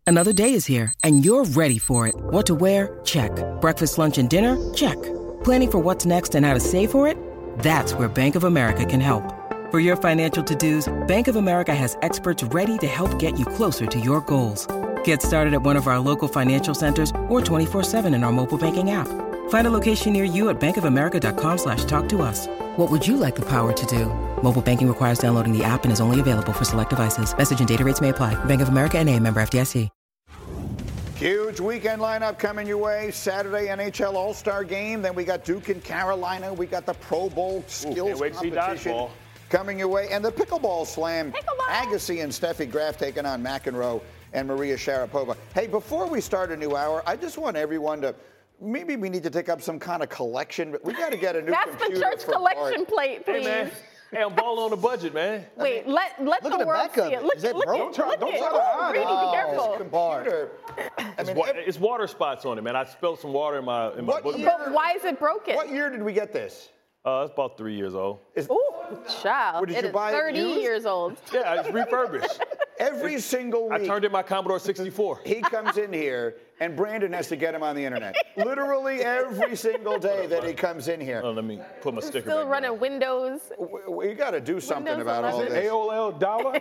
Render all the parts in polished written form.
Another day is here, and you're ready for it. What to wear? Check. Breakfast, lunch, and dinner? Check. Planning for what's next and how to save for it? That's where Bank of America can help. For your financial to-dos, Bank of America has experts ready to help get you closer to your goals. Get started at one of our local financial centers or 24/7 in our mobile banking app. Find a location near you at bankofamerica.com/talktous. What would you like the power to do? Mobile banking requires downloading the app and is only available for select devices. Message and data rates may apply. Bank of America N.A., member FDIC. Huge weekend lineup coming your way. Saturday NHL All-Star Game. Then we got Duke and Carolina. We got the Pro Bowl skills competition coming your way. And the Pickleball Slam. Agassi and Steffi Graf taking on McEnroe and Maria Sharapova. Hey, before we start a new hour, I just want everyone to, maybe we need to take up some kind of collection. But we got to get a new computer. That's the church collection plate, please. Hey, man. Hey, I'm balling on a budget, man. Wait, let the world see it. Look, Don't try to hide it. Be careful. Computer. It's water spots on it, man. I spilled some water in my book. But why is it broken? What year did we get this? It's about 3 years old. Ooh, child. Did you It buy is it 30 used? years old. Yeah, it's refurbished. Every single week. I turned in my Commodore 64. He comes in here, and Brandon has to get him on the internet. Literally every single day that he comes in here. Oh, let me put my sticker Still back running down. Windows. We got to do something Windows about all 11. this. AOL dollar?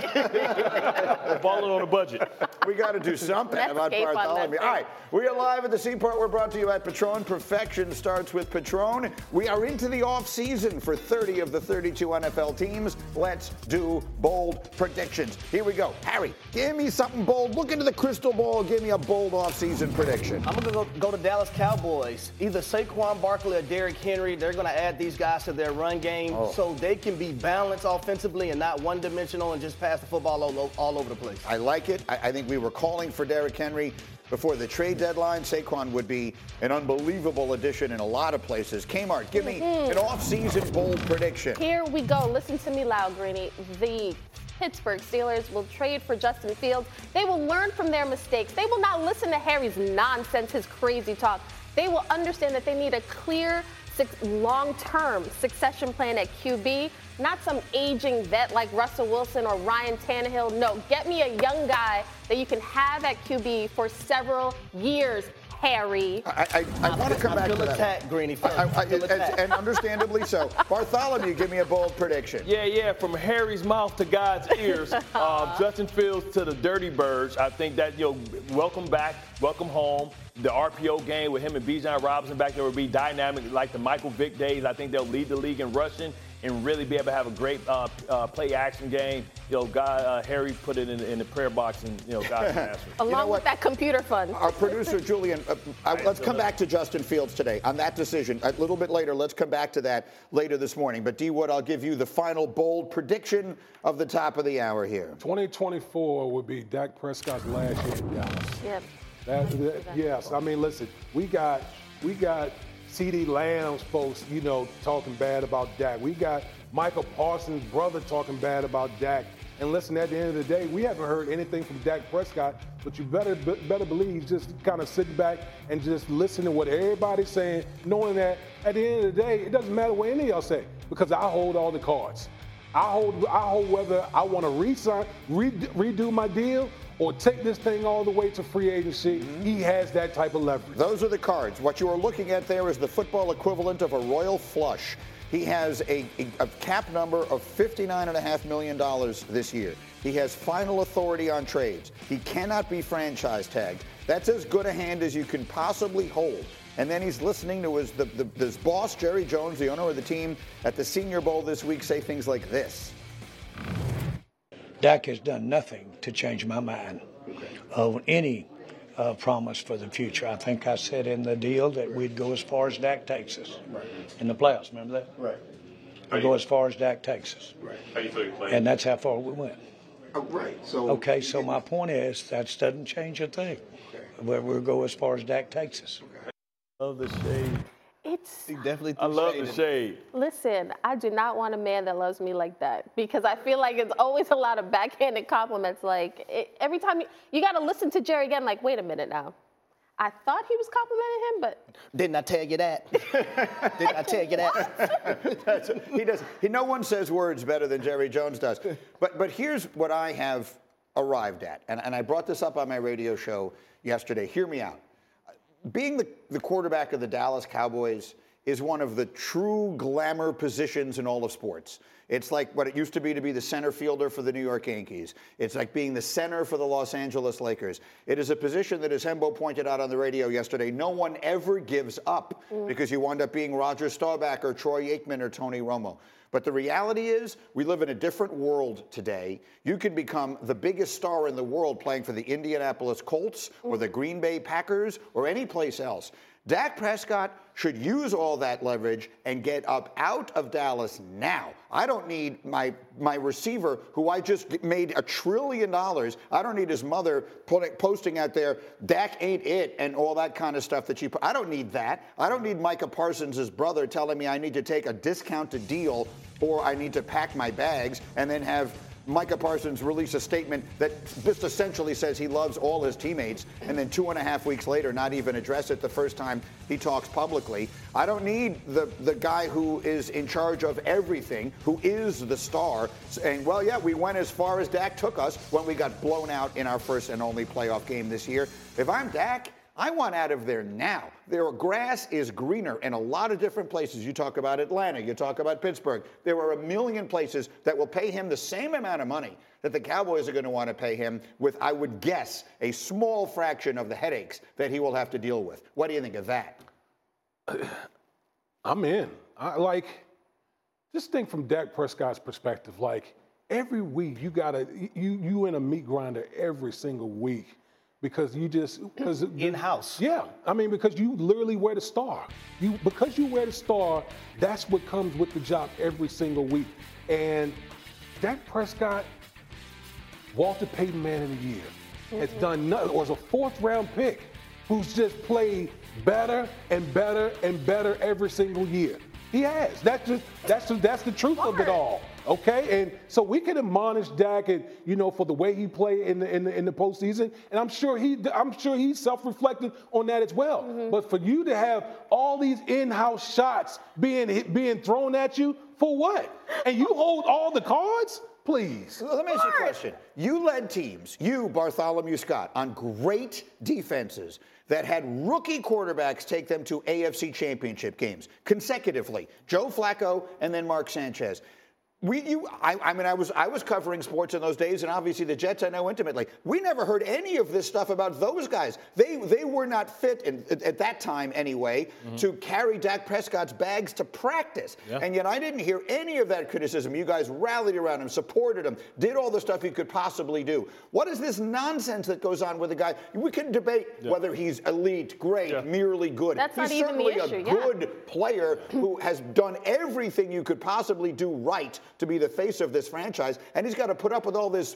Balling on a budget. We got to do something about Netscape on that Bartholomew. thing. All right, we are live at the Seaport. We're brought to you at Patron. Perfection starts with Patron. We are into the off season for 30 of the 32 NFL teams. Let's do bold predictions. Here we go. Harry, give me something bold. Look into the crystal ball. Give me a bold off season prediction. I'm going to go to Dallas Cowboys. Either Saquon Barkley or Derrick Henry, they're going to add these guys to their run game so they can be balanced offensively and not one-dimensional and just pass the football all over the place. I like it. I think we were calling for Derrick Henry before the trade deadline. Saquon would be an unbelievable addition in a lot of places. Kmart, give me an off-season bold prediction. Here we go. Listen to me loud, Greeny. The Pittsburgh Steelers will trade for Justin Fields. They will learn from their mistakes. They will not listen to Harry's nonsense, his crazy talk. They will understand that they need a clear long-term succession plan at QB, not some aging vet like Russell Wilson or Ryan Tannehill. No, get me a young guy that you can have at QB for several years, Harry. I want to come back to that. Attack, Greeny. Attack. And understandably so. Bartholomew, give me a bold prediction. Yeah, from Harry's mouth to God's ears. Justin Fields to the Dirty Birds. I think that, welcome back, welcome home. The RPO game with him and Bijan Robinson back there will be dynamic like the Michael Vick days. I think they'll lead the league in rushing and really be able to have a great play action game. Harry put it in the prayer box and, God's master. Along with that computer fund. Our producer, Julian, let's come back to Justin Fields today on that decision. A little bit later, let's come back to that later this morning. But, D. Wood, I'll give you the final bold prediction of the top of the hour here. 2024 would be Dak Prescott's last year in Dallas. Yep. Yes. I mean, listen, we got CeeDee Lamb's folks, talking bad about Dak. We got Michael Parsons' brother talking bad about Dak. And listen, at the end of the day, we haven't heard anything from Dak Prescott, but you better believe he's just kind of sitting back and just listening to what everybody's saying, knowing that at the end of the day, it doesn't matter what any of y'all say, because I hold all the cards. I hold whether I want to redo my deal or take this thing all the way to free agency. He has that type of leverage. Those are the cards. What you are looking at there is the football equivalent of a royal flush. He has a cap number of $59.5 million this year. He has final authority on trades. He cannot be franchise tagged. That's as good a hand as you can possibly hold. And then he's listening to his boss, Jerry Jones, the owner of the team, at the Senior Bowl this week say things like this. Dak has done nothing to change my mind of any promise for the future. I think I said in the deal that we'd go as far as Dak takes us in the playoffs. Remember that? Right. We'd go as far as Dak takes us. Right. How do you feel you're playing? And that's how far we went. Oh, right. So. Okay, so my point is that doesn't change a thing. Okay. We'll go as far as Dak takes us. I love the shade. I love the shade. Listen, I do not want a man that loves me like that, because I feel like it's always a lot of backhanded compliments. Every time you got to listen to Jerry again, wait a minute now. I thought he was complimenting him, but didn't I tell you that? Didn't I tell you that? No one says words better than Jerry Jones does. But here's what I have arrived at, and I brought this up on my radio show yesterday. Hear me out. Being the quarterback of the Dallas Cowboys is one of the true glamour positions in all of sports. It's like what it used to be the center fielder for the New York Yankees. It's like being the center for the Los Angeles Lakers. It is a position that, as Hembo pointed out on the radio yesterday, no one ever gives up because you wind up being Roger Staubach or Troy Aikman or Tony Romo. But the reality is, we live in a different world today. You can become the biggest star in the world playing for the Indianapolis Colts or the Green Bay Packers or any place else. Dak Prescott should use all that leverage and get up out of Dallas now. I don't need my receiver, who I just made $1 trillion. I don't need his mother posting out there, Dak ain't it, and all that kind of stuff that she put. I don't need that. I don't need Micah Parsons' brother telling me I need to take a discounted deal or I need to pack my bags and then have Micah Parsons release a statement that just essentially says he loves all his teammates, and then 2.5 weeks later not even address it the first time he talks publicly. I don't need the guy who is in charge of everything, who is the star, saying, well, yeah, we went as far as Dak took us when we got blown out in our first and only playoff game this year. If I'm Dak, I want out of there now. Their grass is greener in a lot of different places. You talk about Atlanta, you talk about Pittsburgh. There are a million places that will pay him the same amount of money that the Cowboys are going to want to pay him with, I would guess, a small fraction of the headaches that he will have to deal with. What do you think of that? I'm in. Just think from Dak Prescott's perspective. Like, every week you in a meat grinder every single week. Because in-house. Yeah, I mean, because you literally wear the star. Because you wear the star, that's what comes with the job every single week. And Dak Prescott, Walter Payton Man of the Year, has done nothing, or is a 4th-round pick who's just played better and better and better every single year. He has. That's the truth of it all. Okay, and so we can admonish Dak, and for the way he played in the postseason, and I'm sure he's self-reflecting on that as well. But for you to have all these in-house shots being thrown at you for what? And you hold all the cards? Please. Let me ask you a question. You led teams, Bartholomew Scott, on great defenses that had rookie quarterbacks take them to AFC championship games consecutively. Joe Flacco and then Mark Sanchez. I was covering sports in those days, and obviously the Jets I know intimately. We never heard any of this stuff about those guys. They were not fit, at that time anyway, to carry Dak Prescott's bags to practice. Yeah. And yet I didn't hear any of that criticism. You guys rallied around him, supported him, did all the stuff you could possibly do. What is this nonsense that goes on with a guy? We can debate whether he's elite, great, merely good. That's he's not even the issue. Certainly a good player who has done everything you could possibly do right to be the face of this franchise, and he's got to put up with all this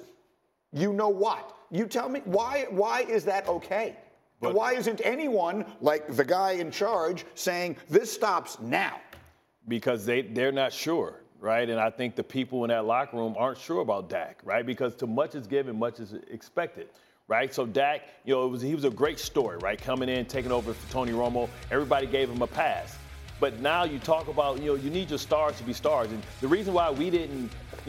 what. You tell me, why is that okay? But why isn't anyone, like the guy in charge, saying this stops now? Because they're not sure, right? And I think the people in that locker room aren't sure about Dak, right? Because too much is given, much is expected. Right, so Dak, he was a great story, right? Coming in, taking over for Tony Romo, everybody gave him a pass. But now you talk about, you need your stars to be stars. And the reason why we didn't,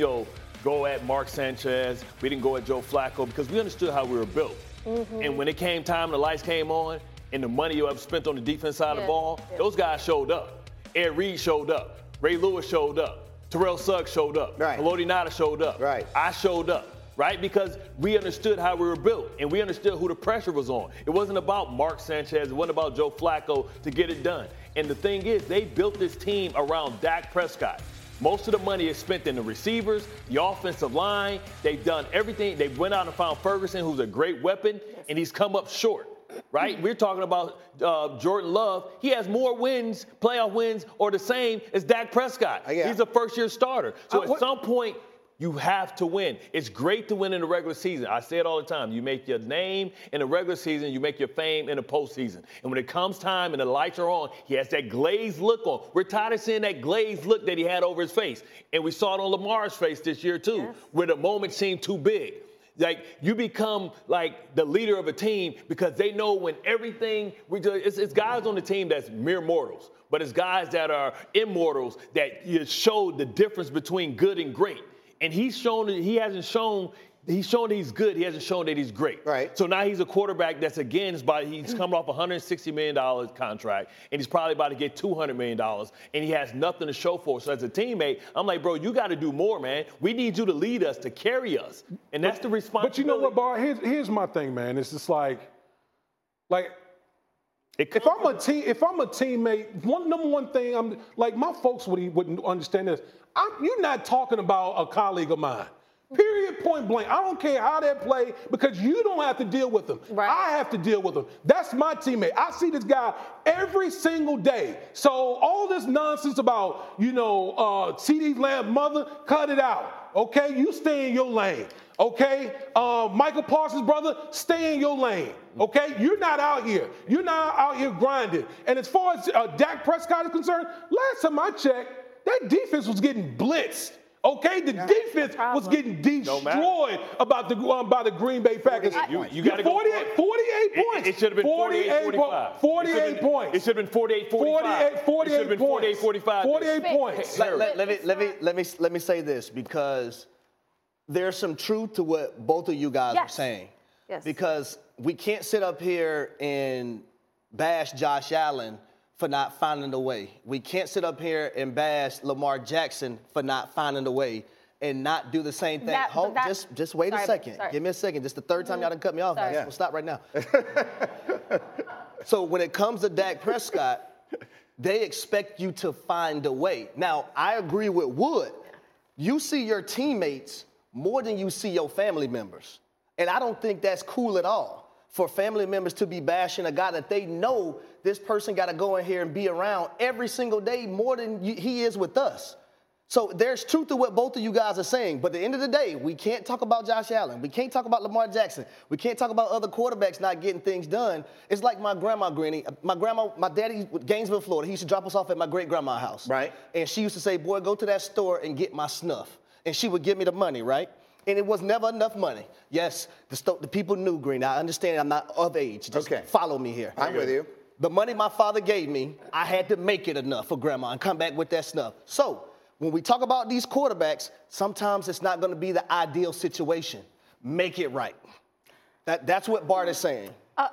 go at Mark Sanchez, we didn't go at Joe Flacco, because we understood how we were built. And when it came time and the lights came on and the money you have spent on the defense side of the ball, those guys showed up. Ed Reed showed up. Ray Lewis showed up. Terrell Suggs showed up. Right. Haloti Ngata showed up. Right. I showed up. Right? Because we understood how we were built, and we understood who the pressure was on. It wasn't about Mark Sanchez. It wasn't about Joe Flacco to get it done. And the thing is, they built this team around Dak Prescott. Most of the money is spent in the receivers, the offensive line. They've done everything. They went out and found Ferguson, who's a great weapon, and he's come up short. Right? We're talking about Jordan Love. He has more wins, playoff wins, or the same as Dak Prescott. He's a first-year starter. So at some point, you have to win. It's great to win in the regular season. I say it all the time. You make your name in the regular season. You make your fame in the postseason. And when it comes time and the lights are on, he has that glazed look on. We're tired of seeing that glazed look that he had over his face. And we saw it on Lamar's face this year, too, where the moment seemed too big. Like, you become, like, the leader of a team because they know when everything – it's guys on the team that's mere mortals. But it's guys that are immortals that show the difference between good and great. And he hasn't shown He's shown that he's good. He hasn't shown that he's great. Right. So now he's a quarterback that's, again, he's coming off a $160 million contract, and he's probably about to get $200 million, and he has nothing to show for it. So as a teammate, I'm like, bro, you got to do more, man. We need you to lead us, to carry us. And that's the responsibility. But you know what, Bar? Here's my thing, man. It's just like if I'm a teammate, number one thing, I'm like, my folks wouldn't understand this. You're not talking about a colleague of mine. Period, point blank. I don't care how they play because you don't have to deal with them. Right. I have to deal with them. That's my teammate. I see this guy every single day. So all this nonsense about, CeeDee Lamb mother, cut it out. Okay? You stay in your lane. Okay? Michael Parsons' brother, stay in your lane. Okay? You're not out here. You're not out here grinding. And as far as Dak Prescott is concerned, last time I checked, that defense was getting blitzed. Okay, the defense was getting destroyed by the Green Bay Packers. You got to go 48 points. It should have been 48-45. 48 points. It should have been 48-45. 48 points. 48-45. 48 points. Let me say this, because there's some truth to what both of you guys are saying. Yes. Because we can't sit up here and bash Josh Allen for not finding a way. We can't sit up here and bash Lamar Jackson for not finding a way and not do the same thing. Just wait a second. Give me a second. This is the third time y'all done cut me off. So stop right now. So when it comes to Dak Prescott, they expect you to find a way. Now, I agree with Wood. You see your teammates more than you see your family members. And I don't think that's cool at all for family members to be bashing a guy that they know this person got to go in here and be around every single day more than he is with us. So there's truth to what both of you guys are saying. But at the end of the day, we can't talk about Josh Allen. We can't talk about Lamar Jackson. We can't talk about other quarterbacks not getting things done. It's like my grandma, Granny. My daddy, Gainesville, Florida, he used to drop us off at my great-grandma's house. Right. And she used to say, boy, go to that store and get my snuff. And she would give me the money, right? And it was never enough money. Yes, the people knew, Green. I understand I'm not of age. Just follow me here. I'm with you. The money my father gave me, I had to make it enough for grandma and come back with that snuff. So when we talk about these quarterbacks, sometimes it's not going to be the ideal situation. Make it right. That's what Bart is saying.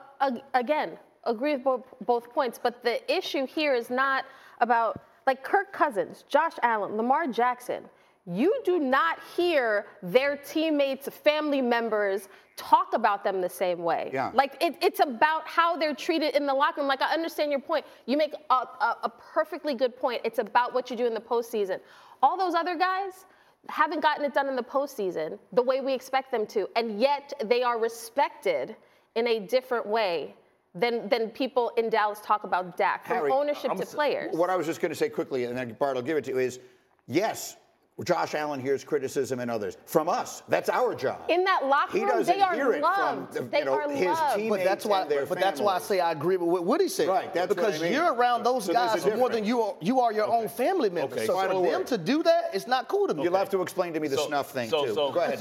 Again, agree with both points. But the issue here is not about, like, Kirk Cousins, Josh Allen, Lamar Jackson. You do not hear their teammates, family members talk about them the same way. Yeah. Like, it's about how they're treated in the locker room. Like, I understand your point. You make a perfectly good point. It's about what you do in the postseason. All those other guys haven't gotten it done in the postseason the way we expect them to, and yet they are respected in a different way than people in Dallas talk about Dak, from Harry, ownership to players. What I was just going to say quickly, and then Bart will give it to you, is yes, Josh Allen hears criticism and others. From us, that's our job. In that locker room, they are loved. They are his loved. teammates That's why I say I agree with what Woody said. Right, that's because what I mean. You're around those guys more than you are your own family members. Okay. So for them to do that, it's not cool to me. You'll have to explain to me the snuff thing, too. Go ahead.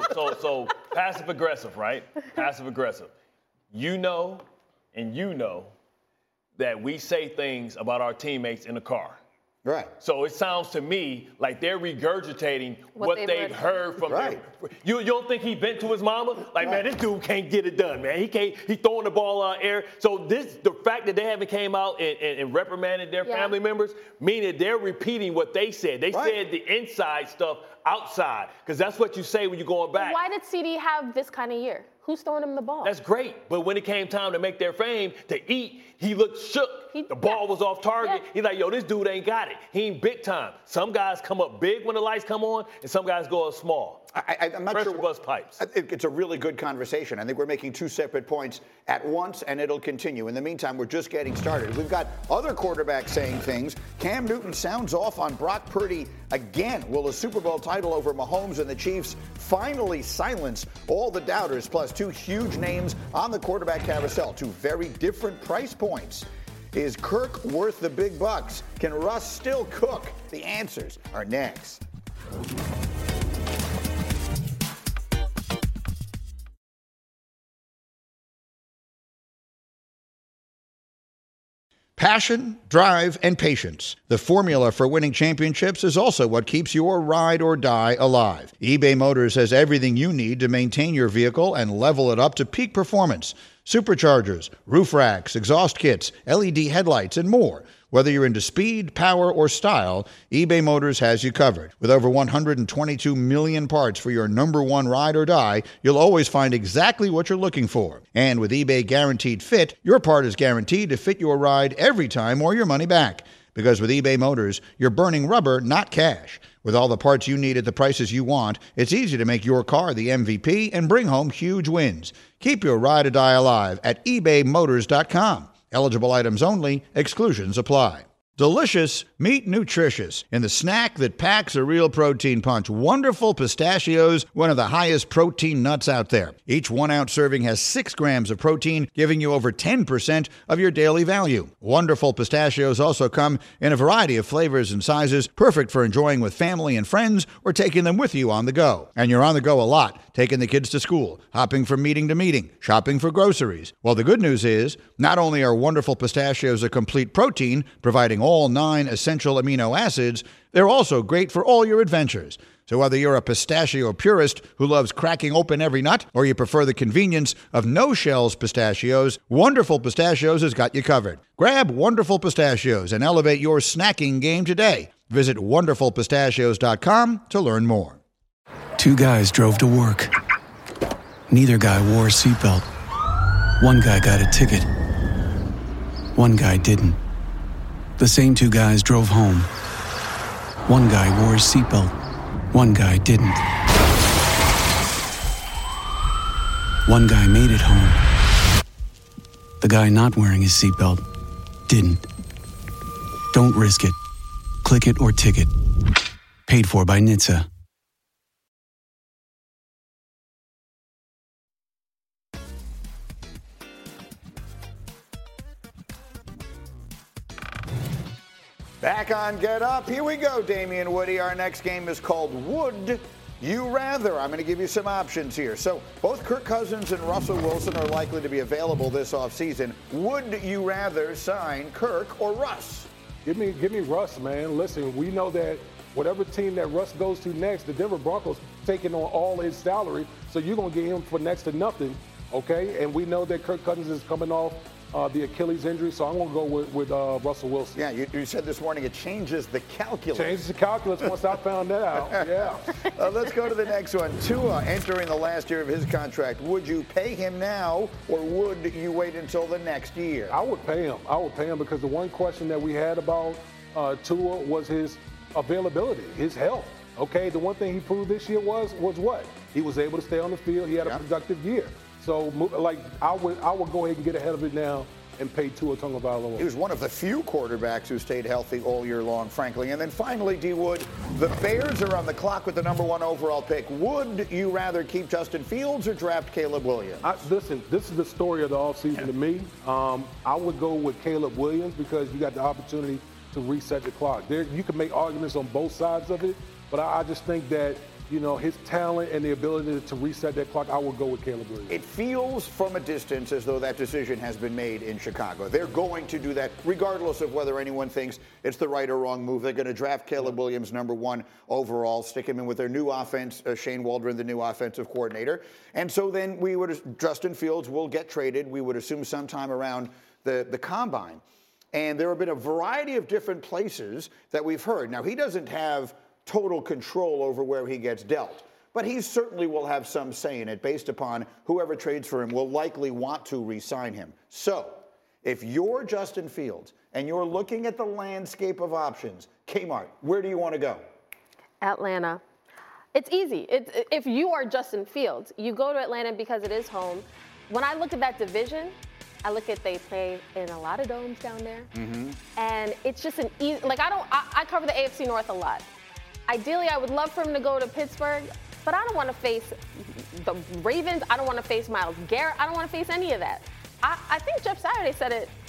So passive aggressive, right? Passive aggressive. You know that we say things about our teammates in the car. Right. So it sounds to me like they're regurgitating what they've heard from them. You don't think he bent to his mama? Like, man, this dude can't get it done, man. He throwing the ball out air. So the fact that they haven't came out and reprimanded their family members, meaning they're repeating what they said. They said the inside stuff outside, because that's what you say when you're going back. Why did CD have this kind of year? Who's throwing him the ball? That's great. But when it came time to make their fame, to eat, he looked shook. The ball was off target. Yeah. He's like, yo, this dude ain't got it. He ain't big time. Some guys come up big when the lights come on, and some guys go up small. I'm not Pressure sure. bust pipes. It's a really good conversation. I think we're making two separate points at once, and it'll continue. In the meantime, we're just getting started. We've got other quarterbacks saying things. Cam Newton sounds off on Brock Purdy again. Will a Super Bowl title over Mahomes and the Chiefs finally silence all the doubters? Plus, two huge names on the quarterback carousel, two very different price points. Is Kirk worth the big bucks? Can Russ still cook? The answers are next. Passion, drive, and patience. The formula for winning championships is also what keeps your ride or die alive. eBay Motors has everything you need to maintain your vehicle and level it up to peak performance. Superchargers, roof racks, exhaust kits, LED headlights, and more. Whether you're into speed, power, or style, eBay Motors has you covered. With over 122 million parts for your number one ride or die, you'll always find exactly what you're looking for. And with eBay Guaranteed Fit, your part is guaranteed to fit your ride every time or your money back. Because with eBay Motors, you're burning rubber, not cash. With all the parts you need at the prices you want, it's easy to make your car the MVP and bring home huge wins. Keep your ride or die alive at ebaymotors.com. Eligible items only. Exclusions apply. Delicious, meet nutritious. In the snack that packs a real protein punch, Wonderful Pistachios, one of the highest protein nuts out there. Each 1 ounce serving has 6 grams of protein, giving you over 10% of your daily value. Wonderful Pistachios also come in a variety of flavors and sizes, perfect for enjoying with family and friends or taking them with you on the go. And you're on the go a lot, taking the kids to school, hopping from meeting to meeting, shopping for groceries. Well, the good news is, not only are Wonderful Pistachios a complete protein, providing all 9 essential amino acids, they're also great for all your adventures. So whether you're a pistachio purist who loves cracking open every nut, or you prefer the convenience of no-shells pistachios, Wonderful Pistachios has got you covered. Grab Wonderful Pistachios and elevate your snacking game today. Visit wonderfulpistachios.com to learn more. 2 guys drove to work. Neither guy wore a seatbelt. One guy got a ticket. One guy didn't. The same 2 guys drove home. One guy wore his seatbelt. One guy didn't. One guy made it home. The guy not wearing his seatbelt didn't. Don't risk it. Click it or ticket. Paid for by NHTSA. Back on Get Up. Here we go, Damian Woody. Our next game is called Would You Rather. I'm going to give you some options here. So both Kirk Cousins and Russell Wilson are likely to be available this offseason. Would you rather sign Kirk or Russ? Give me Russ, man. Listen, we know that whatever team that Russ goes to next, the Denver Broncos taking on all his salary, so you're going to get him for next to nothing, okay? And we know that Kirk Cousins is coming off the Achilles injury, so I'm going to go with Russell Wilson. Yeah, you said this morning it changes the calculus. Changes the calculus once I found that out, yeah. Let's go to the next one. Tua entering the last year of his contract. Would you pay him now, or would you wait until the next year? I would pay him. I would pay him because the one question that we had about Tua was his availability, his health. Okay, the one thing he proved this year was what? He was able to stay on the field. He had a productive year. So, like, I would go ahead and get ahead of it now and pay Tua Tagovailoa. He was one of the few quarterbacks who stayed healthy all year long, frankly. And then finally, D. Wood, the Bears are on the clock with the number 1 overall pick. Would you rather keep Justin Fields or draft Caleb Williams? Listen, this is the story of the offseason to me. I would go with Caleb Williams because you got the opportunity to reset the clock. You can make arguments on both sides of it, but I just think that, you know, his talent and the ability to reset that clock, I will go with Caleb Williams. It feels from a distance as though that decision has been made in Chicago. They're going to do that regardless of whether anyone thinks it's the right or wrong move. They're going to draft Caleb Williams number 1 overall, stick him in with their new offense, Shane Waldron, the new offensive coordinator. And so then Justin Fields will get traded, we would assume sometime around the combine. And there have been a variety of different places that we've heard. Now, he doesn't have total control over where he gets dealt, but he certainly will have some say in it based upon whoever trades for him will likely want to re-sign him. So if you're Justin Fields and you're looking at the landscape of options, Kmart, where do you want to go? Atlanta. It's easy. If you are Justin Fields, you go to Atlanta because it is home. When I look at that division, I look at they play in a lot of domes down there, and it's just an easy. Like I cover the AFC North a lot. Ideally, I would love for him to go to Pittsburgh, but I don't want to face the Ravens. I don't want to face Myles Garrett. I don't want to face any of that. I think Jeff Saturday said it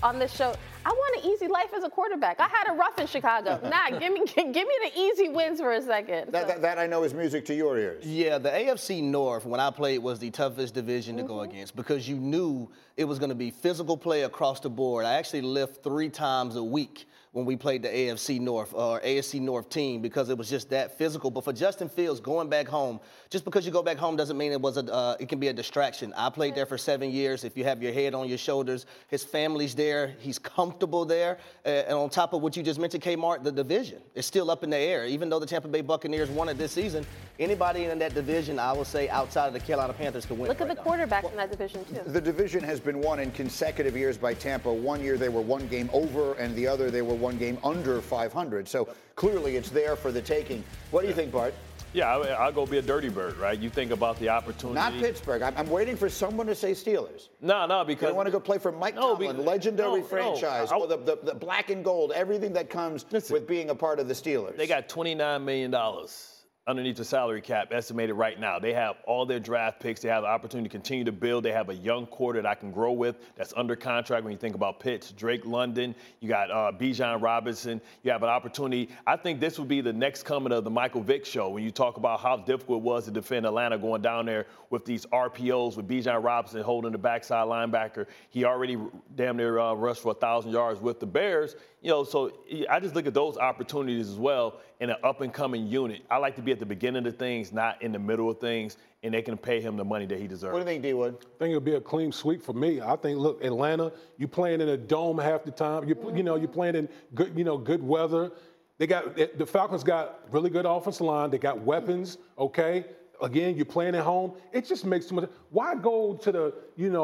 on this show. I want an easy life as a quarterback. I had a rough in Chicago. Give me the easy wins for a second. That I know is music to your ears. Yeah, the AFC North, when I played, was the toughest division to go against because you knew it was going to be physical play across the board. I actually lift 3 times a week when we played the AFC North or AFC North team because it was just that physical. But for Justin Fields, going back home, just because you go back home doesn't mean it can be a distraction. I played there for 7 years. If you have your head on your shoulders, his family's there. He's comfortable there. And on top of what you just mentioned, Kmart, the division is still up in the air. Even though the Tampa Bay Buccaneers won it this season, anybody in that division, I would say, outside of the Carolina Panthers could win. Look at the quarterbacks in that division, too. The division has been won in consecutive years by Tampa. One year they were 1 game over, and the other they were 1 game under 500. So clearly it's there for the taking. What do you think, Bart? Yeah, I'll go be a dirty bird, right? You think about the opportunity. Not Pittsburgh. I'm waiting for someone to say Steelers. No, because... I want to go play for Mike Tomlin, legendary franchise, the black and gold, everything that comes with being a part of the Steelers. They got $29 million underneath the salary cap estimated right now. They have all their draft picks. They have the opportunity to continue to build. They have a young quarter that I can grow with that's under contract when you think about Pitts, Drake London. You got Bijan Robinson. You have an opportunity. I think this would be the next coming of the Michael Vick show when you talk about how difficult it was to defend Atlanta going down there with these RPOs with Bijan Robinson holding the backside linebacker. He already damn near rushed for 1,000 yards with the Bears. So I just look at those opportunities as well in an up-and-coming unit. I like to be at the beginning of things, not in the middle of things, and they can pay him the money that he deserves. What do you think, D-Wood? I think it'll be a clean sweep for me. I think, look, Atlanta, you playing in a dome half the time. You're playing in good weather. The Falcons got really good offensive line. They got weapons, okay? Again, you're playing at home. It just makes too much. Why go to the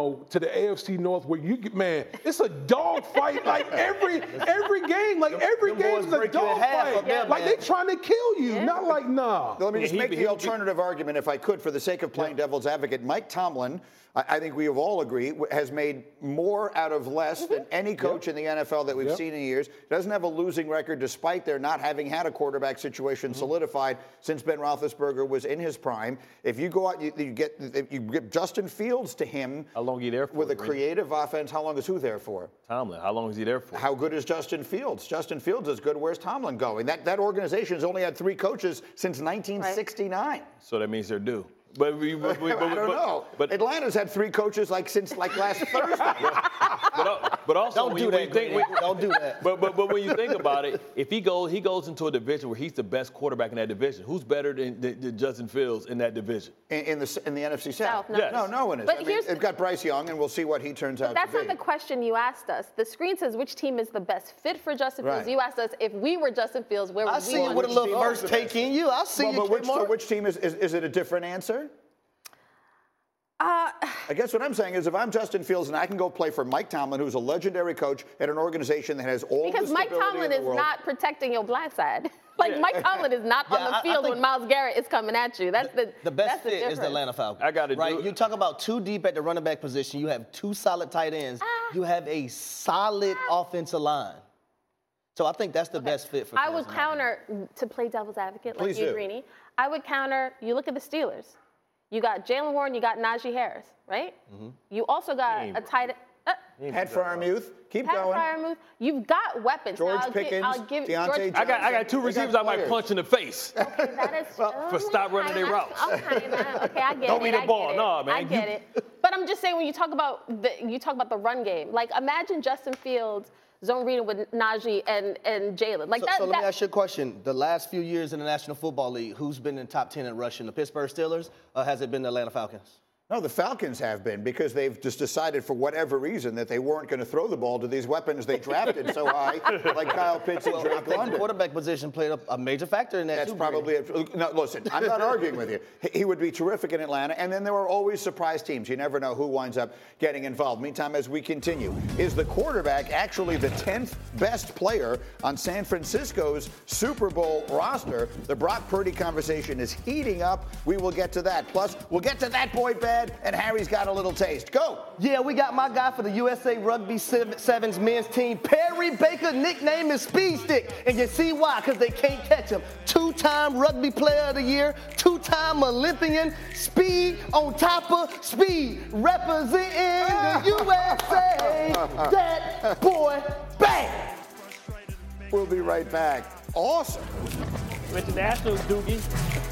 AFC North where it's a dog fight like every game. Like every game's a dog fight. Like they trying to kill you. Not like, nah. Let me just make the alternative argument, if I could, for the sake of playing devil's advocate. Mike Tomlin, I think we have all agreed, has made more out of less than any coach in the NFL that we've seen in years. Doesn't have a losing record despite their not having had a quarterback situation solidified since Ben Roethlisberger was in his prime. If you go out, you get Justin Fields to him. How long are you there for? With a creative offense, how long is who there for? Tomlin. How long is he there for? How good is Justin Fields? Justin Fields is good. Where's Tomlin going? That organization has only had 3 coaches since 1969. Right. So that means they're due. But I don't know. But Atlanta's had 3 coaches since last Thursday. but also don't do that. But when you think about it, if he goes into a division where he's the best quarterback in that division, who's better than Justin Fields in that division? In the NFC South? Yes. No one is. But they've got Bryce Young, and we'll see what he turns out to be. That's not the question you asked us. The screen says which team is the best fit for Justin Fields. You asked us if we were Justin Fields, where would we want? I see you with a little first take in you. I see you. But which team is it a different answer? I guess what I'm saying is if I'm Justin Fields and I can go play for Mike Tomlin, who's a legendary coach at an organization that has all the stability in the world. Because Mike Tomlin is not protecting your black side. Mike Tomlin is not on the field when Myles Garrett is coming at you. That's the best fit is the Atlanta Falcons. I got it. Right? You talk about 2 deep at the running back position. You have 2 solid tight ends. You have a solid offensive line. So I think that's the best fit for I would counter, to play devil's advocate, like you, Greeny. I would counter, you look at the Steelers. You got Jalen Warren, you got Najee Harris, right? Mm-hmm. You also got a tight end. Pat Freiermuth. Keep going. Pat Freiermuth. You've got weapons. George Pickens, Deontay Johnson. I got 2 receivers I might punch in the face. Okay, that is for stop running their routes. Okay, I get it. Don't be the ball. No, man. I get it. But I'm just saying when you talk about the run game, like imagine Justin Fields zone reading with Najee and Jalen. So let me ask you a question. The last few years in the National Football League, who's been in the top 10 in rushing? The Pittsburgh Steelers, or has it been the Atlanta Falcons? No, the Falcons have been because they've just decided for whatever reason that they weren't going to throw the ball to these weapons they drafted so high, like Kyle Pitts and Drake London. The quarterback position played a major factor in that. That's probably it. No, listen, I'm not arguing with you. He would be terrific in Atlanta, and then there are always surprise teams. You never know who winds up getting involved. Meantime, as we continue, is the quarterback actually the 10th best player on San Francisco's Super Bowl roster? The Brock Purdy conversation is heating up. We will get to that. Plus, we'll get to that boy bad. And Harry's got a little taste. Go. Yeah, we got my guy for the USA Rugby Sevens men's team, Perry Baker, nickname is Speed Stick. And you see why, because they can't catch him. 2-time Rugby Player of the Year, 2-time Olympian, speed on top of speed, representing the USA. That That boy bad. We'll be right back. Awesome. Went to Nationals, Doogie.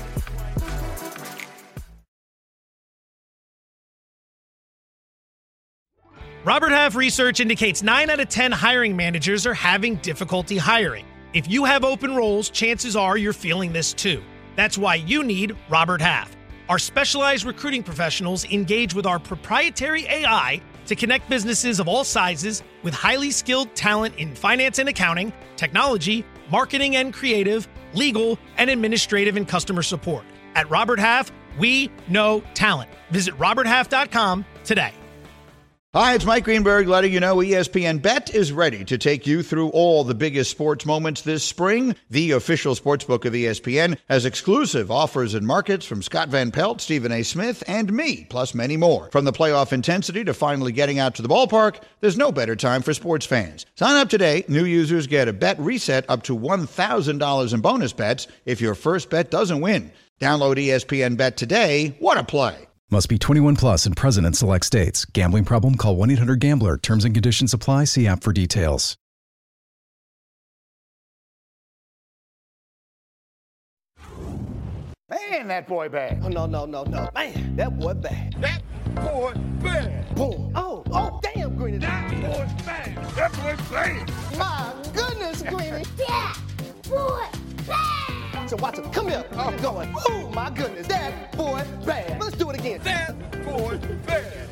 Robert Half research indicates 9 out of 10 hiring managers are having difficulty hiring. If you have open roles, chances are you're feeling this too. That's why you need Robert Half. Our specialized recruiting professionals engage with our proprietary AI to connect businesses of all sizes with highly skilled talent in finance and accounting, technology, marketing and creative, legal, and administrative and customer support. At Robert Half, we know talent. Visit roberthalf.com today. Hi, it's Mike Greenberg letting you know ESPN Bet is ready to take you through all the biggest sports moments this spring. The official sportsbook of ESPN has exclusive offers and markets from Scott Van Pelt, Stephen A. Smith, and me, plus many more. From the playoff intensity to finally getting out to the ballpark, there's no better time for sports fans. Sign up today. New users get a bet reset up to $1,000 in bonus bets if your first bet doesn't win. Download ESPN Bet today. What a play. Must be 21 plus and present in select states. Gambling problem? Call 1-800-GAMBLER. Terms and conditions apply. See app for details. Man, that boy bad. Oh, no. Man, that boy bad. That boy bad. Boom. Oh, damn, Greeny. That boy bad. That boy bad. My goodness, Greeny. That boy bad. So watch him. Come here. I'm going. Oh, my goodness. That boy bad. Let's do it again. That boy bad.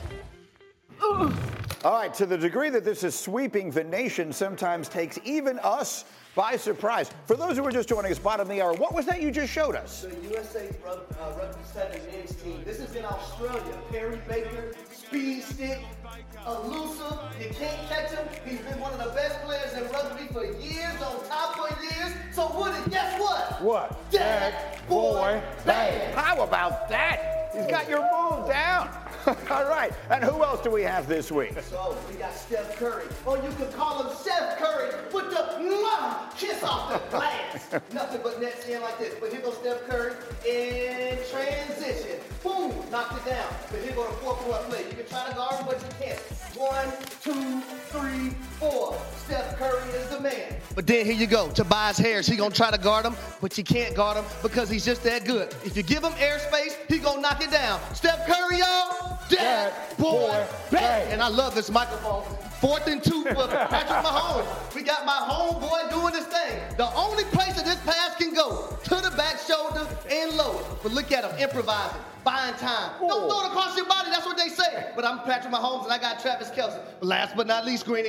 All right, to the degree that this is sweeping the nation sometimes takes even us by surprise. For those who are just joining us, bottom of the hour, what was that you just showed us? The USA Rugby 7 men's team. This is in Australia. Perry Baker, speed stick, elusive. You can't catch him. He's been one of the best players in rugby for years, on top of years. So Woody, guess what? What? That boy bad. How about that? He's got your move down. All right, and who else do we have this week? So we got Steph Curry, or you can call him Steph Curry with the kiss off the glass. Nothing but nets in like this. But here goes Steph Curry in transition. Boom, knocked it down. But here goes the 4-point play. You can try to guard him, but you can't. 1, 2, 3, 4. Steph Curry is the man. But then here you go, Tobias Harris. He gonna try to guard him, but you can't guard him because he's just that good. If you give him airspace, he gonna knock it down. Steph Curry, y'all. That boy bad. And I love this microphone. 4th and 2 for Patrick Mahomes. We got my homeboy doing this thing. The only place that this pass can go, to the back shoulder and low. But look at him improvising, buying time. Don't throw it across your body, that's what they say. But I'm Patrick Mahomes and I got Travis Kelce. But last but not least, Greeny,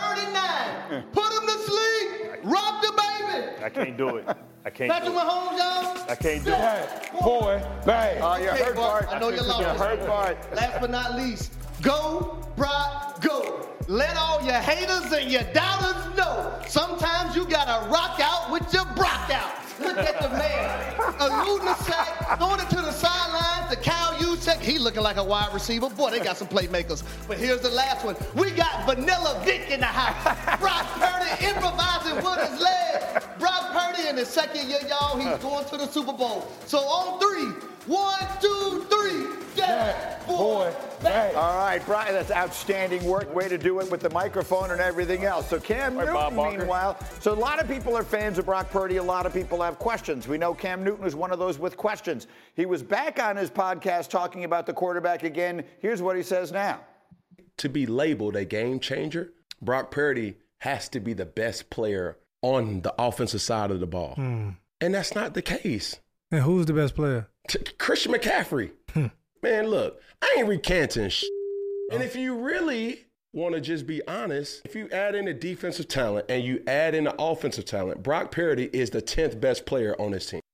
39. Put him to sleep. Rock the baby. I can't do it. I can't Patrick do it. Mahomes, y'all. I can't do it. That boy bad. Oh, you heard part. I know you love You heard part. Last but not least, go, Brock, go. Let all your haters and your doubters know. Sometimes you gotta rock out with your Brock out. Look at the man. Eluding the sack, throwing it to the sidelines to Kyle Juszczyk. He looking like a wide receiver. Boy, they got some playmakers. But here's the last one. We got Vanilla Vic in the house. Brock Purdy improvising with his leg. Brock Purdy in his second year, y'all. He's going to the Super Bowl. So on 3, 1, 2, 3. That boy bad. All right, Brian, that's outstanding work. Way to do it with the microphone and everything else. So Cam Newton, meanwhile, so a lot of people are fans of Brock Purdy. A lot of people have questions. We know Cam Newton is one of those with questions. He was back on his podcast talking about the quarterback again. Here's what he says now. To be labeled a game changer, Brock Purdy has to be the best player on the offensive side of the ball. And that's not the case. And who's the best player? Christian McCaffrey. Man, look, I ain't recanting And if you really want to just be honest, if you add in the defensive talent and you add in the offensive talent, Brock Purdy is the 10th best player on this team.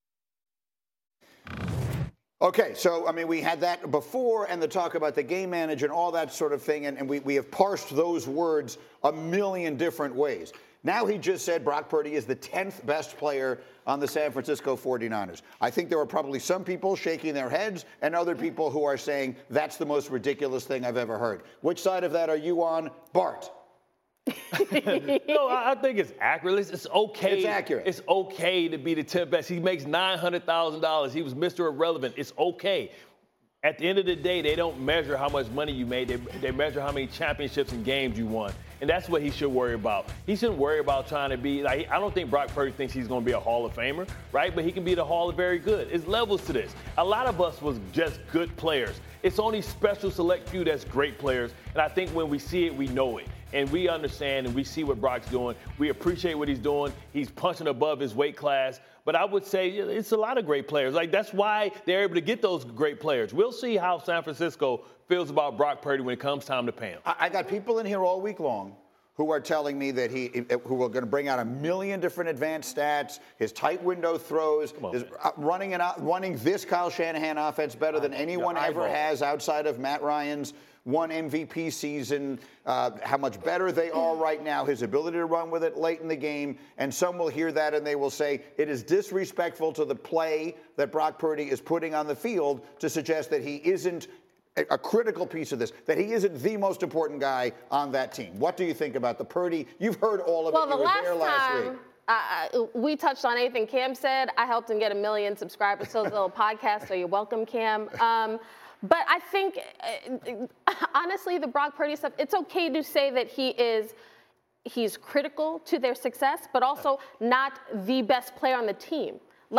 Okay, so, I mean, we had that before and the talk about the game manager and all that sort of thing, and we have parsed those words a million different ways. Now he just said Brock Purdy is the 10th best player on the San Francisco 49ers. I think there are probably some people shaking their heads and other people who are saying that's the most ridiculous thing I've ever heard. Which side of that are you on, Bart? No, I think it's accurate. It's okay. It's accurate. It's okay to be the 10th best. He makes $900,000. He was Mr. Irrelevant. It's okay. At the end of the day, they don't measure how much money you made. They measure how many championships and games you won. And that's what he should worry about. He shouldn't worry about trying to be, like, I don't think Brock Purdy thinks he's going to be a Hall of Famer, right? But he can be the Hall of Very Good. It's levels to this. A lot of us was just good players. It's only special select few that's great players. And I think when we see it, we know it. And we understand and we see what Brock's doing. We appreciate what he's doing. He's punching above his weight class. But I would say it's a lot of great players. Like, that's why they're able to get those great players. We'll see how San Francisco feels about Brock Purdy when it comes time to pay him. I got people in here all week long who are telling me that who are going to bring out 1 million different advanced stats, his tight window throws, his running this Kyle Shanahan offense better than anyone ever has outside of Matt Ryan's one MVP season, how much better they are right now, his ability to run with it late in the game. And some will hear that and they will say it is disrespectful to the play that Brock Purdy is putting on the field to suggest that he isn't a critical piece of this, that he isn't the most important guy on that team. What do you think about the Purdy? You've heard all of it. You were there last week. We touched on anything Cam said. I helped him get 1 million subscribers to his little podcast, so you're welcome, Cam. But I think, honestly, the Brock Purdy stuff, it's okay to say that he's critical to their success, but also not the best player on the team.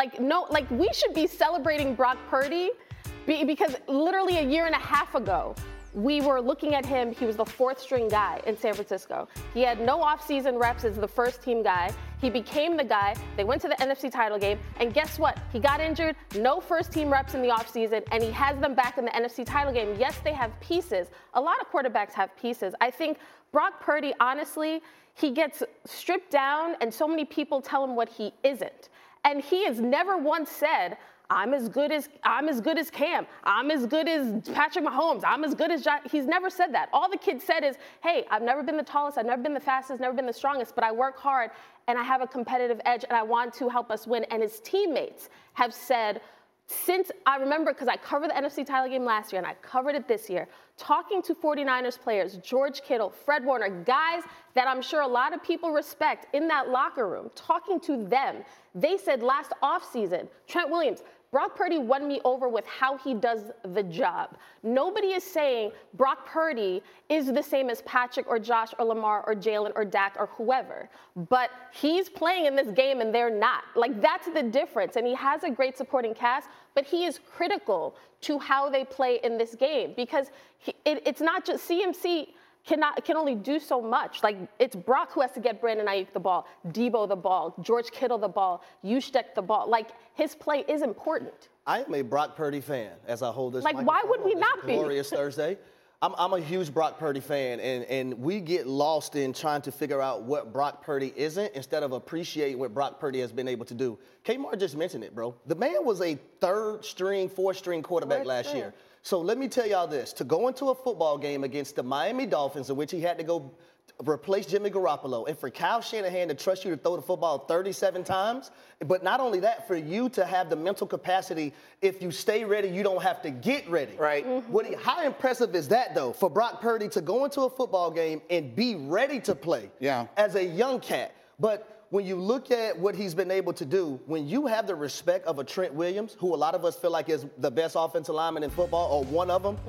We should be celebrating Brock Purdy because literally 1.5 years ago, we were looking at him. He was the 4th string guy in San Francisco. He had no offseason reps as the first team guy. He became the guy. They went to the NFC title game. And guess what? He got injured, no first team reps in the offseason, and he has them back in the NFC title game. Yes, they have pieces. A lot of quarterbacks have pieces. I think Brock Purdy, honestly, he gets stripped down, and so many people tell him what he isn't. And he has never once said, I'm as good as Cam. I'm as good as Patrick Mahomes. I'm as good as Josh. He's never said that. All the kid said is, hey, I've never been the tallest. I've never been the fastest, never been the strongest, but I work hard and I have a competitive edge and I want to help us win. And his teammates have said, since I remember, because I covered the NFC title game last year and I covered it this year, talking to 49ers players, George Kittle, Fred Warner, guys that I'm sure a lot of people respect in that locker room, talking to them, they said last offseason, Trent Williams, Brock Purdy won me over with how he does the job. Nobody is saying Brock Purdy is the same as Patrick or Josh or Lamar or Jalen or Dak or whoever. But he's playing in this game and they're not. Like, that's the difference. And he has a great supporting cast, but he is critical to how they play in this game because it's not just CMC can only do so much. Like, it's Brock who has to get Brandon Ayuk the ball, Debo the ball, George Kittle the ball, Juszczyk the ball. Like, his play is important. I am a Brock Purdy fan as I hold this. Like, why would we not be? Glorious Thursday. I'm a huge Brock Purdy fan, and we get lost in trying to figure out what Brock Purdy isn't instead of appreciating what Brock Purdy has been able to do. Kmart just mentioned it, bro. The man was a 3rd string, 4th string quarterback last year. So let me tell y'all this. To go into a football game against the Miami Dolphins, in which he had to go replace Jimmy Garoppolo, and for Kyle Shanahan to trust you to throw the football 37 times, but not only that, for you to have the mental capacity, if you stay ready, you don't have to get ready. Right. How impressive is that, though, for Brock Purdy to go into a football game and be ready to play as a young cat? But when you look at what he's been able to do, when you have the respect of a Trent Williams, who a lot of us feel like is the best offensive lineman in football, or one of them,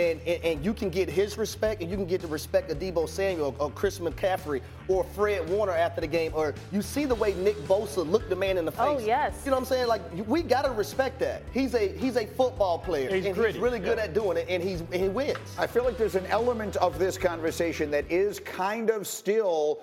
and you can get his respect, and you can get the respect of Debo Samuel, or Chris McCaffrey, or Fred Warner after the game, or you see the way Nick Bosa looked the man in the face. Oh, yes. You know what I'm saying? Like, we got to respect that. He's a football player, and he's really good at doing it, and he wins. I feel like there's an element of this conversation that is kind of still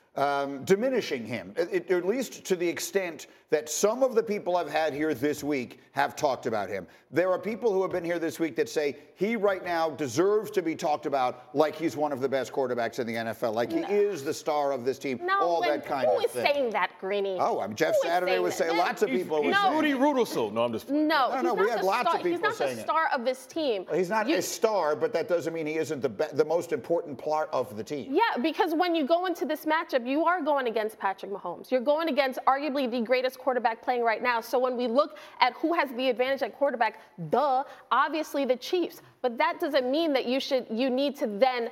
diminishing him, at least to the extent that some of the people I've had here this week have talked about him. There are people who have been here this week that say he right now deserves to be talked about like he's one of the best quarterbacks in the NFL, like he is the star of this team, all that kind of thing. Who is saying that, Greeny? Oh, I mean, Jeff Saturday was saying, lots of people were saying. Rudy Rudolph. No, I'm just. No, we had lots of people saying it. He's not the star of this team. He's not a star, but that doesn't mean he isn't the most important part of the team. Yeah, because when you go into this matchup, you are going against Patrick Mahomes. You're going against arguably the greatest quarterback playing right now. So when we look at who has the advantage at quarterback, obviously the Chiefs. But that doesn't mean that you need to then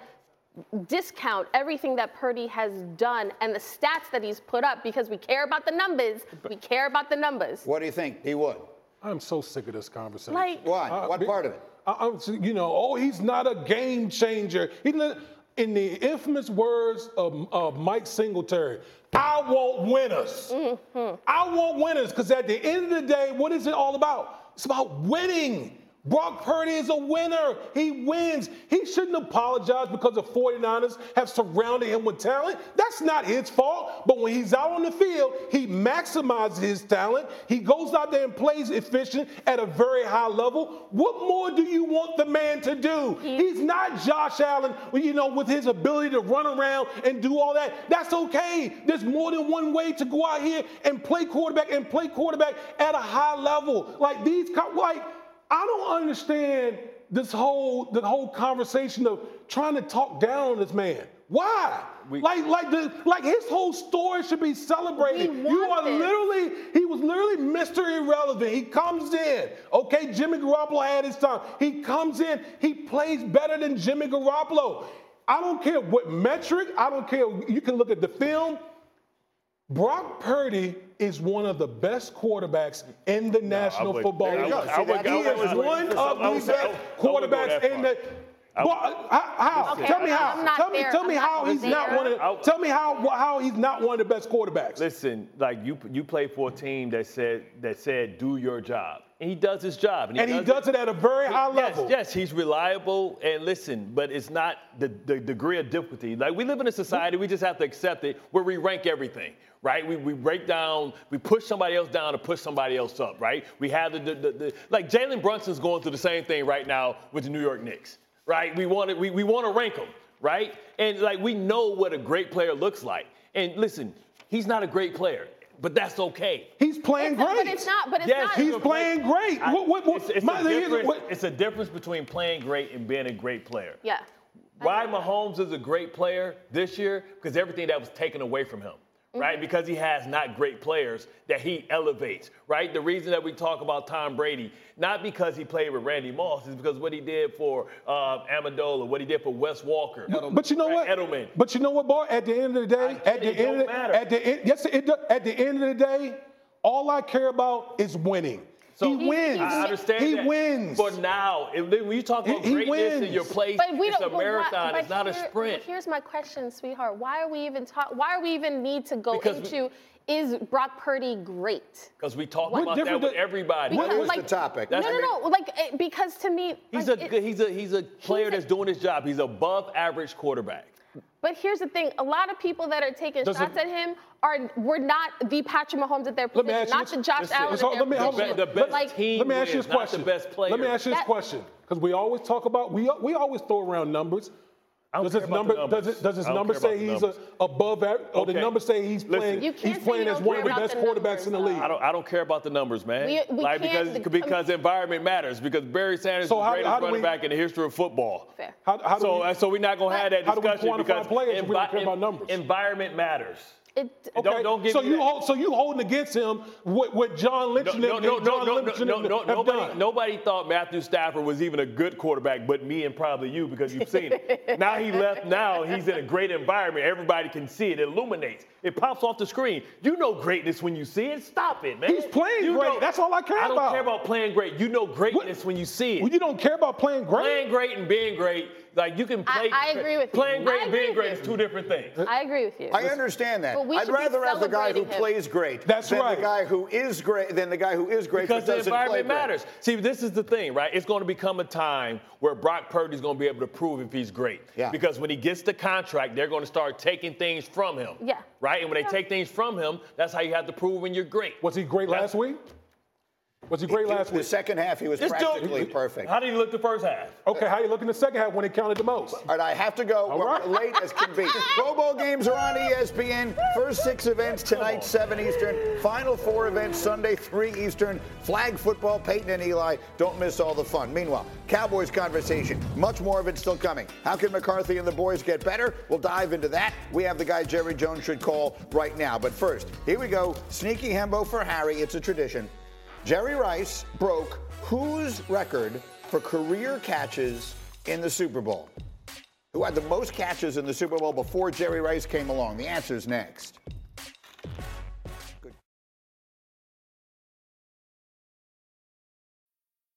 discount everything that Purdy has done and the stats that he's put up because we care about the numbers. We care about the numbers. What do you think he would? I'm so sick of this conversation. Why? What part of it? He's not a game changer. in the infamous words of Mike Singletary, I want winners. Mm-hmm. I want winners because at the end of the day, what is it all about? It's about winning. Brock Purdy is a winner. He wins. He shouldn't apologize because the 49ers have surrounded him with talent. That's not his fault. But when he's out on the field, he maximizes his talent. He goes out there and plays efficient at a very high level. What more do you want the man to do? He's not Josh Allen, with his ability to run around and do all that. That's okay. There's more than one way to go out here and play quarterback at a high level. I don't understand the whole conversation of trying to talk down on this man. Why? His whole story should be celebrated. He was literally Mr. Irrelevant. He comes in. Okay, Jimmy Garoppolo had his time. He comes in. He plays better than Jimmy Garoppolo. I don't care what metric. I don't care. You can look at the film. Brock Purdy is one of the best quarters in the National Football League. He is one of the best quarterbacks in the. How? Okay, Tell me how. Tell me how he's not one of. Tell me how he's not one of the best quarterbacks. Listen, you play for a team that said do your job. And he does his job. And he does it at a very high level. Yes, he's reliable. And listen, but it's not the degree of difficulty. We live in a society, we just have to accept it, where we rank everything, right? We break down, we push somebody else down to push somebody else up, right? We have Jalen Brunson's going through the same thing right now with the New York Knicks, right? We want to rank him, right? And we know what a great player looks like. And listen, he's not a great player. But that's okay. He's playing great. But it's not. He's playing great. It's a difference between playing great and being a great player. Yeah. Why Mahomes is a great player this year? Because everything that was taken away from him. Right? Because he has not great players that he elevates, right? The reason that we talk about Tom Brady, not because he played with Randy Moss, is because what he did for Amendola, what he did for Wes Walker. But you know what? Edelman. But you know what, boy? At the end of the day, at the end of the day, all I care about is winning. So he wins. I understand he that. wins. For now, when you talk about greatness in your place, it's a marathon. It's not a sprint. But here's my question, sweetheart. Why are we even need to go into is Brock Purdy great? Because we talk about that with everybody. What is the topic? No. Because to me, he's a player that's doing his job. He's above average quarterback. But here's the thing: a lot of people that are taking shots at him were not the Patrick Mahomes at their position, not the Josh Allen at their position. The best team let me ask you this question. Not the best player. Let me ask you this question, because we always talk about we always throw around numbers. Does his number say he's above average, or the number say he's playing as one of the best quarterbacks in the league? I don't care about the numbers, man. Because environment matters. Because Barry Sanders is the greatest running back in the history of football. Fair. So we're not going to have that discussion because players if we don't care about numbers? Environment matters. Don't give me that. So you holding against him what John Lynch and Nobody thought Matthew Stafford was even a good quarterback, but me and probably you, because you've seen it. Now he left. Now he's in a great environment. Everybody can see it. It illuminates. It pops off the screen. You know greatness when you see it. Stop it, man. He's playing great. That's all I care about. I don't care about playing great. You know greatness when you see it. Well, you don't care about playing great? Playing great and being great. You can play. I agree with you. Playing great and being great is two different things. I agree with you. I understand that. I'd rather have the guy who plays great than the guy who is great because the environment matters. See, this is the thing, right? It's going to become a time where Brock Purdy's going to be able to prove if he's great. Yeah. Because when he gets the contract, they're going to start taking things from him. Yeah. Right? And when they take things from him, that's how you have to prove when you're great. Was he great last week? Was he great last week? The second half, he was practically perfect. How did he look the first half? Okay, how you look in the second half when it counted the most? All right, I have to go. We're late as can be. Pro Bowl games are on ESPN. First 6 events tonight, 7 Eastern. Final 4 events Sunday, 3 Eastern. Flag football, Peyton and Eli. Don't miss all the fun. Meanwhile, Cowboys conversation. Much more of it still coming. How can McCarthy and the boys get better? We'll dive into that. We have the guy Jerry Jones should call right now. But first, here we go. Sneaky Hembo for Harry. It's a tradition. Jerry Rice broke whose record for career catches in the Super Bowl? Who had the most catches in the Super Bowl before Jerry Rice came along? The answer's next.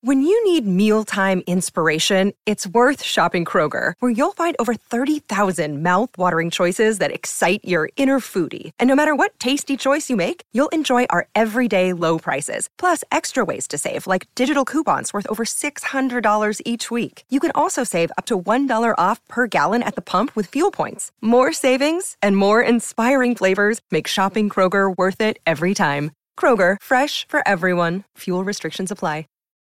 When you need mealtime inspiration, it's worth shopping Kroger, where you'll find over 30,000 mouth-watering choices that excite your inner foodie. And no matter what tasty choice you make, you'll enjoy our everyday low prices, plus extra ways to save, like digital coupons worth over $600 each week. You can also save up to $1 off per gallon at the pump with fuel points. More savings and more inspiring flavors make shopping Kroger worth it every time. Kroger, fresh for everyone. Fuel restrictions apply.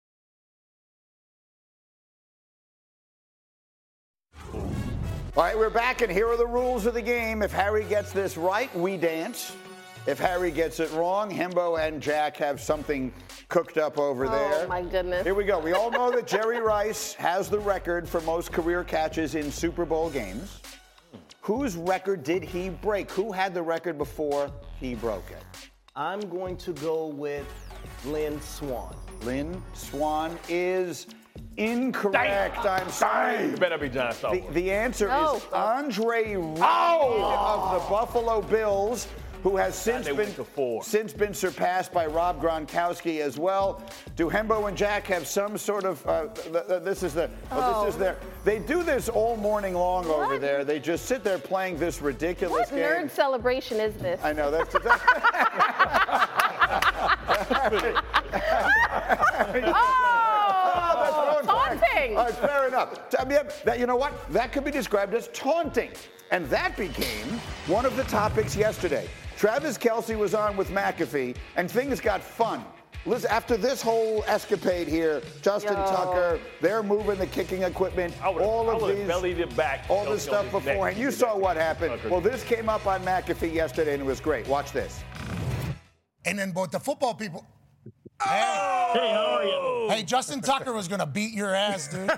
All right, we're back, and here are the rules of the game. If Harry gets this right, we dance. If Harry gets it wrong, Hembo and Jack have something cooked up over there. Oh, my goodness. Here we go. We all know that Jerry Rice has the record for most career catches in Super Bowl games. Whose record did he break? Who had the record before he broke it? I'm going to go with Lynn Swann. Lynn Swann is incorrect. I'm sorry. You better be John Stark. The answer is Andre Reed of the Buffalo Bills, who has since been surpassed by Rob Gronkowski as well. Do Hembo and Jack have some sort of this is their they do this all morning long over there. They just sit there playing this ridiculous game. What nerd celebration is this? I know that's taunting. All right, fair enough. You know what? That could be described as taunting. And that became one of the topics yesterday. Travis Kelce was on with McAfee, and things got fun. Listen, after this whole escapade here, Justin Tucker, they're moving the kicking equipment, all of these, bellied it back, all this stuff beforehand. You saw what happened. Well, this came up on McAfee yesterday, and it was great. Watch this. And then both the football people. Hey, how are you? Hey, Justin Tucker was going to beat your ass, dude.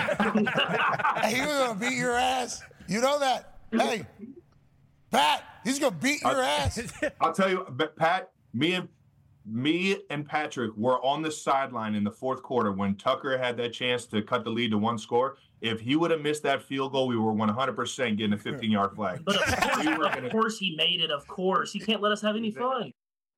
He was going to beat your ass. You know that? Hey, Pat, he's going to beat your ass. I'll tell you, Pat, me and Patrick were on the sideline in the fourth quarter when Tucker had that chance to cut the lead to one score. If he would have missed that field goal, we were 100% getting a 15-yard flag. But of course he made it, of course. He can't let us have any fun.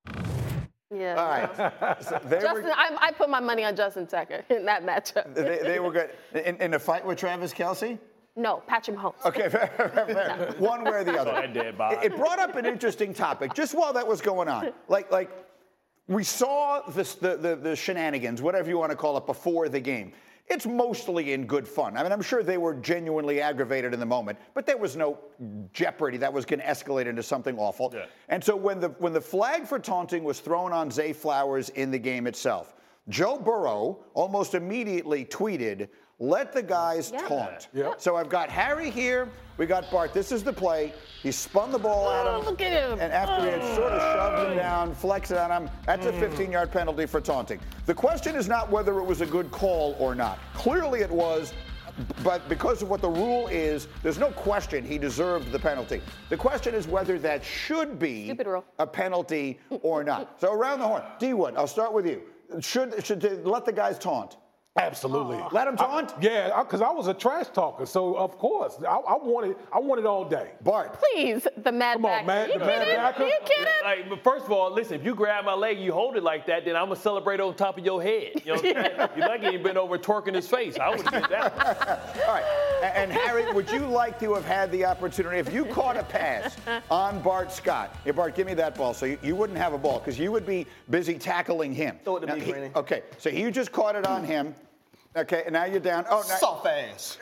Yeah. All right. So Justin, I put my money on Justin Tucker in that matchup. They were good. In a fight with Travis Kelce? No, Patrick Mahomes. Okay, fair. One way or the other. It brought up an interesting topic just while that was going on. Like we saw the shenanigans, whatever you want to call it, before the game. It's mostly in good fun. I mean, I'm sure they were genuinely aggravated in the moment, but there was no jeopardy that was going to escalate into something awful. Yeah. And so when the flag for taunting was thrown on Zay Flowers in the game itself, Joe Burrow almost immediately tweeted, "Let the guys taunt." Yeah. So I've got Harry here. We got Bart. This is the play. He spun the ball at him. Look at him. And after he had sort of shoved him down, flexed it on him, that's a 15-yard penalty for taunting. The question is not whether it was a good call or not. Clearly it was, but because of what the rule is, there's no question he deserved the penalty. The question is whether that should be a penalty or not. So around the horn. D-Wood, I'll start with you. Should they let the guys taunt? Absolutely. Let them taunt? Because I was a trash talker, so of course I want it all day. Bart, please, the mad Come on, man. The mad backer. Are you kidding? Like, but first of all, listen, if you grab my leg, you hold it like that, then I'm gonna celebrate on top of your head. You know what I'm saying? You like he ain't been over twerking his face. I would have did that. All right. And Harry, would you like to have had the opportunity if you caught a pass on Bart Scott? Hey, Bart, give me that ball. So you wouldn't have a ball because you would be busy tackling him. Throw it to me, Granny. Okay. So you just caught it on him. Okay, and now you're down. Oh, now, soft ass.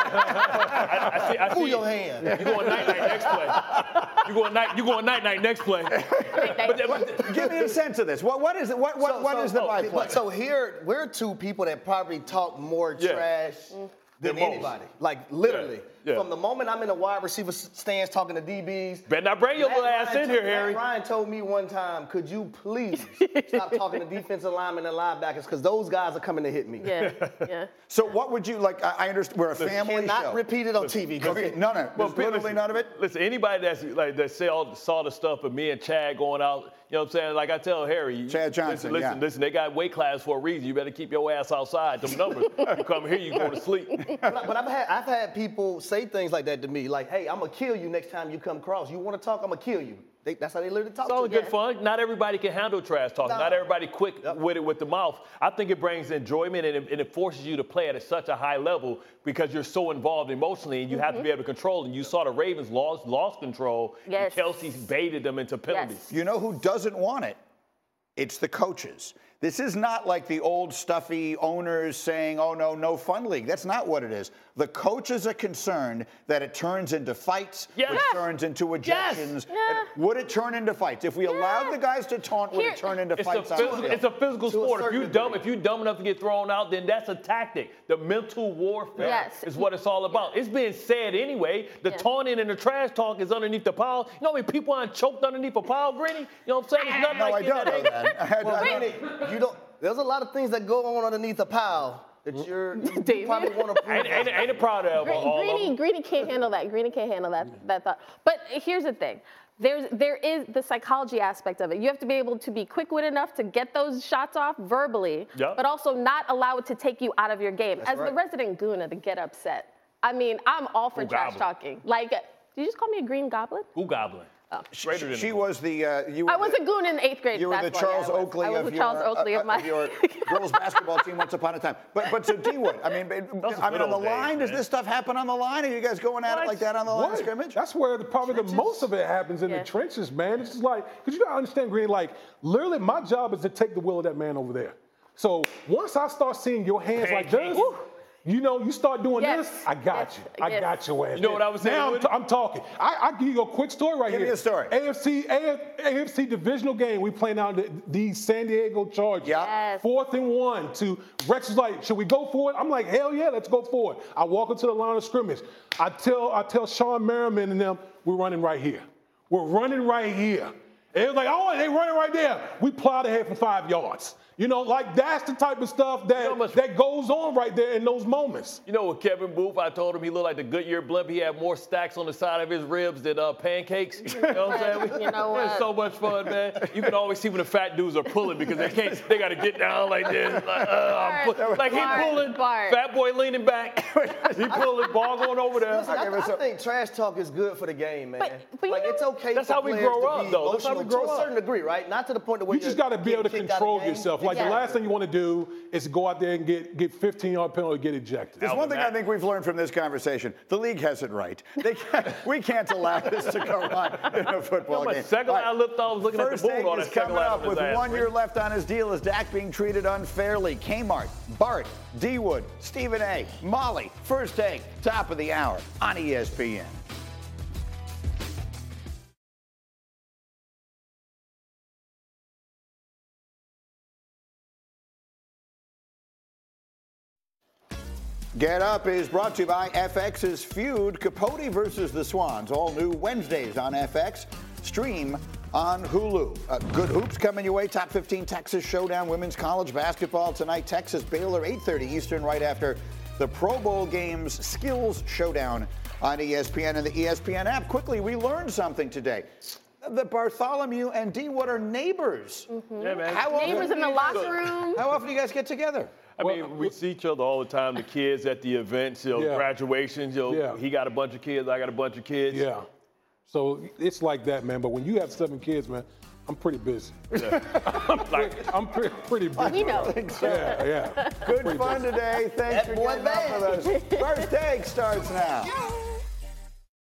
I see Pull your hand. You going night-night next play. You going night-night next play. Give me a sense of this. What is it? What is the by play? So here, we're two people that probably talk more trash than anybody. Like, literally. Yeah. From the moment I'm in the wide receiver stands talking to DBs. Better not bring your little ass in here, Harry. Ryan told me one time, could you please stop talking to defensive linemen and linebackers because those guys are coming to hit me. Yeah. So what would you, like, I understand, we're a family show. Cannot repeat it on TV. Okay, none of it. Literally none of it? Listen, anybody that saw the stuff of me and Chad going out, you know what I'm saying? Like I tell Harry. Chad Johnson, listen, they got weight class for a reason. You better keep your ass outside. Them numbers. You come here, you go to sleep. But I've had people say things like that to me, like, "Hey, I'm gonna kill you next time you come across. You want to talk? I'm gonna kill you." That's how they literally talk. It's all good fun. Not everybody can handle trash talk. No. Not everybody quick with it with the mouth. I think it brings enjoyment and it forces you to play at such a high level because you're so involved emotionally and you have to be able to control. And you saw the Ravens lost control. Yes. And Kelsey baited them into penalties. You know who doesn't want it? It's the coaches. This is not like the old stuffy owners saying, oh, no fun league. That's not what it is. The coaches are concerned that it turns into fights, which turns into ejections. Would it turn into fights? If we allowed the guys to taunt, would it turn into fights? It's a physical sport. If you're dumb enough to get thrown out, then that's a tactic. The mental warfare is what it's all about. It's being said anyway. The taunting and the trash talk is underneath the pile. You know how many people aren't choked underneath a pile, Grinny? You know what I'm saying? It's nothing like I don't know that. There's a lot of things that go on underneath a pile that you probably want to prove. Ain't a proud of Greeny can't handle that. Greeny can't handle that thought. But here's the thing. There is the psychology aspect of it. You have to be able to be quick-witted enough to get those shots off verbally, but also not allow it to take you out of your game. As the resident Gooner to get upset. I mean, I'm all for trash talking. Like, did you just call me a green goblin? Who goblin? Oh. She was the. I was a goon in 8th grade. You were the Charles Oakley of your girls basketball team once upon a time. But so D-Wood, I mean on the line, does this stuff happen on the line? Are you guys going at it like that on the line of scrimmage? That's where probably the most of it happens in the trenches, man. It's just like, because you got to understand, Green, like, literally my job is to take the will of that man over there. So once I start seeing your hands like this, you know, you start doing this, I got you. I got your ass. You know what I was saying? Now I'm talking. I give you a quick story right here. Give me a story. AFC divisional game. We playing out the San Diego Chargers. Yes. 4th and 1. Rex was like, should we go for it? I'm like, hell yeah, let's go for it. I walk into the line of scrimmage. I tell Sean Merriman and them, we're running right here. We're running right here. And it was like, oh, they running right there. We plowed ahead for 5 yards. You know, like that's the type of stuff that goes on right there in those moments. You know, with Kevin Booth, I told him he looked like the Goodyear blimp. He had more stacks on the side of his ribs than pancakes. You know what I'm saying? You know what? It's so much fun, man. You can always see when the fat dudes are pulling because they got to get down like this. Like he pulling, fat boy leaning back. He pulling, ball going over there. Listen, I think trash talk is good for the game, man. But like, it's okay that's for how we players grow to up, be though. That's how we grow to a certain degree, right? Not to the point where you just got to be able to control yourself. Like the last thing you want to do is go out there and get 15-yard penalty, get ejected. There's one thing I think we've learned from this conversation. The league has it right. We can't allow this to go on in a football game. Second line lift off, looking at the boot on is coming up with 1 year left on his deal. Is Dak being treated unfairly? Kmart, Bart, D-Wood, Stephen A, Molly, First Take, top of the hour on ESPN. Get Up is brought to you by FX's Feud, Capote versus the Swans. All new Wednesdays on FX. Stream on Hulu. Good hoops coming your way. Top 15 Texas Showdown women's college basketball tonight. Texas Baylor, 8:30 Eastern, right after the Pro Bowl games Skills Showdown on ESPN and the ESPN app. Quickly, we learned something today. That Bartholomew and D-Wood are neighbors. Mm-hmm. Yeah, man. Neighbors in the locker room. How often do you guys get together? I mean, we see each other all the time, the kids at the events, graduations. He got a bunch of kids, I got a bunch of kids. Yeah. So it's like that, man. But when you have 7 kids, man, I'm pretty busy. Yeah. I'm pretty busy. We know. Yeah. Good fun today. Thanks for getting up with us. First Take starts now.